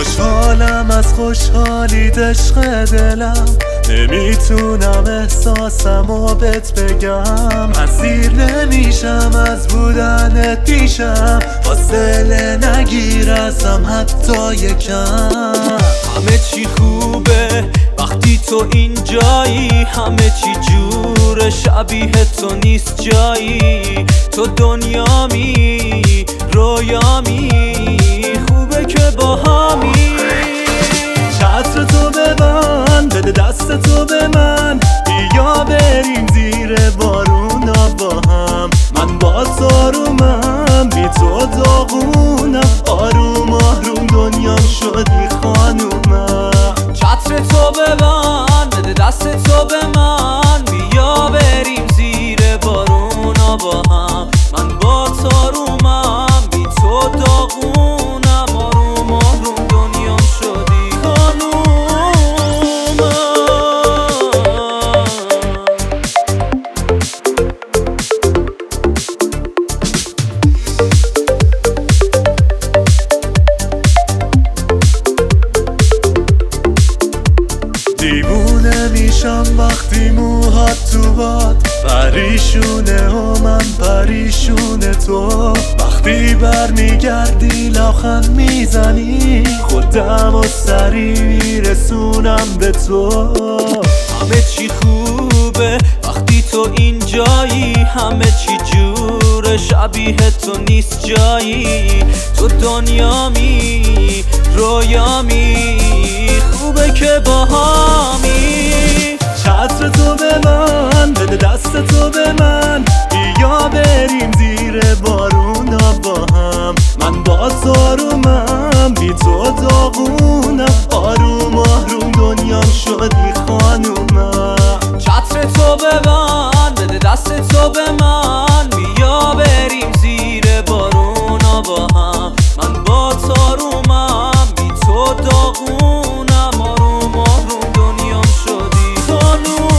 خوشحالم از خوشحالی عشق دلم، نمیتونم احساسمو بهت بگم. اسیر نمیشم از بودنت پیشم، فاصله نگیر ازم حتی یکم. همه چی خوبه وقتی تو اینجایی، همه چی جوره شبیه تو نیست جایی. تو دنیامی رویامی، خوبه که با همی. چتر تو ببند، بده دست تو به من، بیا بریم زیر بارونا با هم. من با تو آرومم، بی تو داغونم، آروم آروم دنیام شدی خانومم. چتر تو ببند، بده دست تو به من، بیا بریم زیر بارونا با هم. من با تو آرومم، بی تو داغونم، آروم آروم دنیام شدی خانومم. دیوونه میشم وقتی موهات تو باد پریشونه و من پریشونه تو. وقتی برمیگردی لبخند میزنی، خودم و سری میرسونم به تو. همه چی خوبه وقتی تو اینجایی، همه چی جوره شبیه تو نیست جایی. تو دنیامی رویامی، خوبه که با همی. چتر تو ببند، بده دست تو به من، بیا بریم زیر بارونا با هم. من با تو آرومم، بی تو داغونم، آروم آروم دنیام شدی خانومم. چتر تو ببند، بده دست تو به من، بیا بریم زیر بارونا با هم. من با تو آرومم، بی تو داغونم، آروم آروم دنیام شدی خانومم.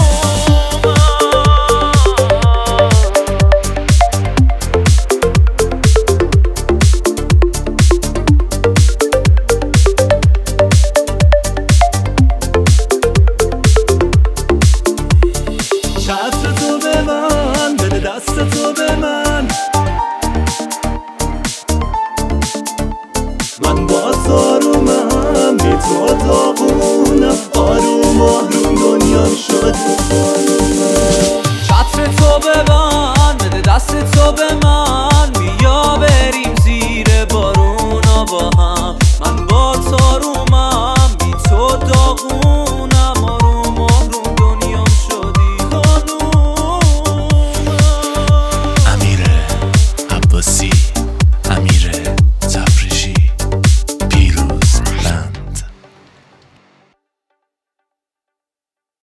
چتر تو ببند، بده دست تو به من، من با تو آرومم، بی تو داغونم، آروم آروم دنیام شد.